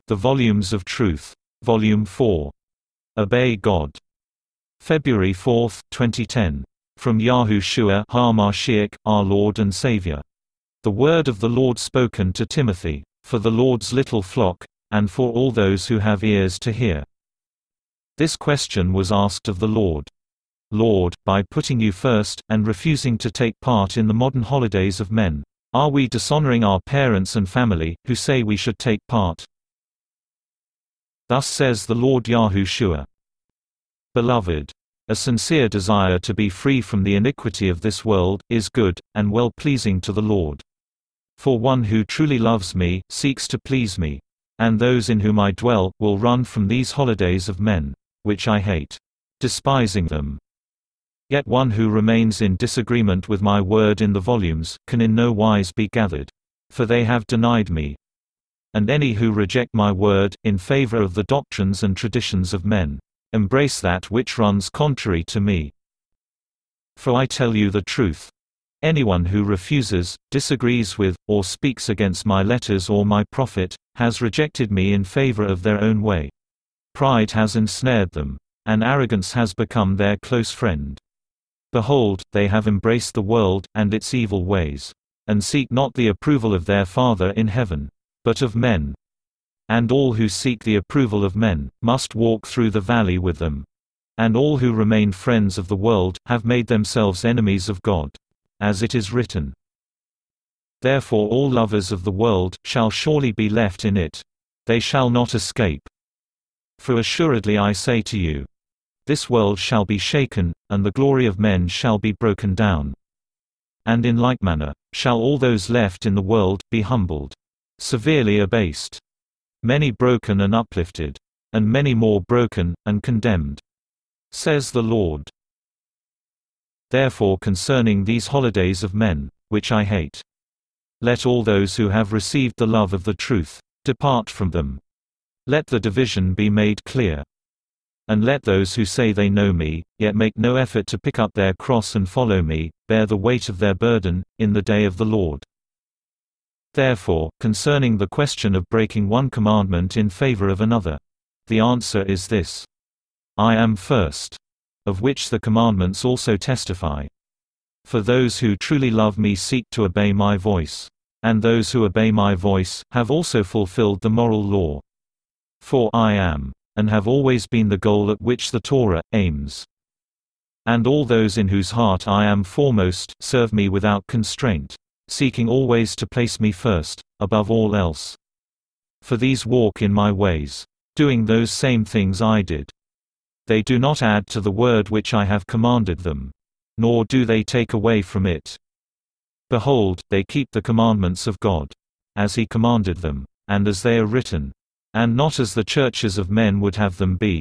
The Volumes of Truth. Volume 4. Obey God. February 4, 2010. From Yahushua HaMashiach, our Lord and Savior. The word of the Lord spoken to Timothy, for the Lord's little flock, and for all those who have ears to hear. This question was asked of the Lord. Lord, by putting you first, and refusing to take part in the modern holidays of men, are we dishonoring our parents and family, who say we should take part? Thus says the Lord Yahushua. Beloved, a sincere desire to be free from the iniquity of this world is good, and well-pleasing to the Lord. For one who truly loves me, seeks to please me. And those in whom I dwell, will run from these holidays of men, which I hate, despising them. Yet one who remains in disagreement with my word in the volumes, can in no wise be gathered. For they have denied me. And any who reject my word, in favor of the doctrines and traditions of men, embrace that which runs contrary to me. For I tell you the truth. Anyone who refuses, disagrees with, or speaks against my letters or my prophet, has rejected me in favor of their own way. Pride has ensnared them, and arrogance has become their close friend. Behold, they have embraced the world, and its evil ways, and seek not the approval of their Father in heaven, but of men. And all who seek the approval of men, must walk through the valley with them. And all who remain friends of the world, have made themselves enemies of God. As it is written, therefore all lovers of the world, shall surely be left in it. They shall not escape. For assuredly I say to you, this world shall be shaken, and the glory of men shall be broken down. And in like manner, shall all those left in the world, be humbled, severely abased. Many broken and uplifted, and many more broken, and condemned. Says the Lord. Therefore concerning these holidays of men, which I hate, let all those who have received the love of the truth, depart from them. Let the division be made clear. And let those who say they know me, yet make no effort to pick up their cross and follow me, bear the weight of their burden, in the day of the Lord. Therefore, concerning the question of breaking one commandment in favor of another, the answer is this. I am first, of which the commandments also testify. For those who truly love me seek to obey my voice. And those who obey my voice, have also fulfilled the moral law. For I am, and have always been the goal at which the Torah aims. And all those in whose heart I am foremost, serve me without constraint, seeking always to place me first, above all else. For these walk in my ways, doing those same things I did. They do not add to the word which I have commanded them, nor do they take away from it. Behold, they keep the commandments of God, as He commanded them, and as they are written, and not as the churches of men would have them be.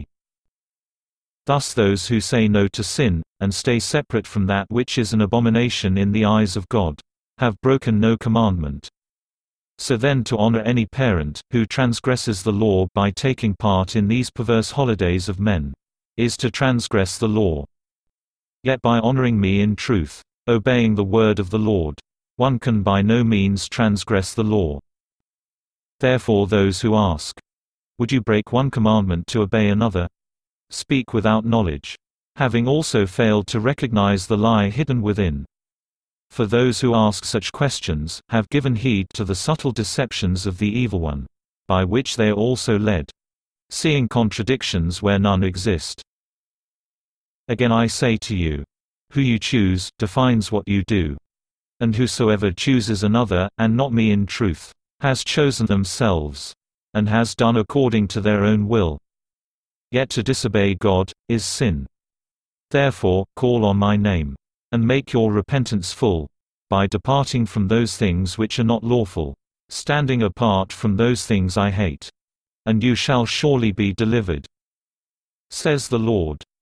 Thus those who say no to sin, and stay separate from that which is an abomination in the eyes of God, have broken no commandment. So then to honor any parent, who transgresses the law by taking part in these perverse holidays of men, is to transgress the law. Yet by honoring me in truth, obeying the word of the Lord, one can by no means transgress the law. Therefore those who ask, would you break one commandment to obey another? Speak without knowledge, having also failed to recognize the lie hidden within. For those who ask such questions, have given heed to the subtle deceptions of the evil one, by which they are also led, seeing contradictions where none exist. Again I say to you, who you choose, defines what you do. And whosoever chooses another, and not me in truth, has chosen themselves, and has done according to their own will. Yet to disobey God, is sin. Therefore, call on my name, and make your repentance full, by departing from those things which are not lawful, standing apart from those things I hate. And you shall surely be delivered. Says the Lord.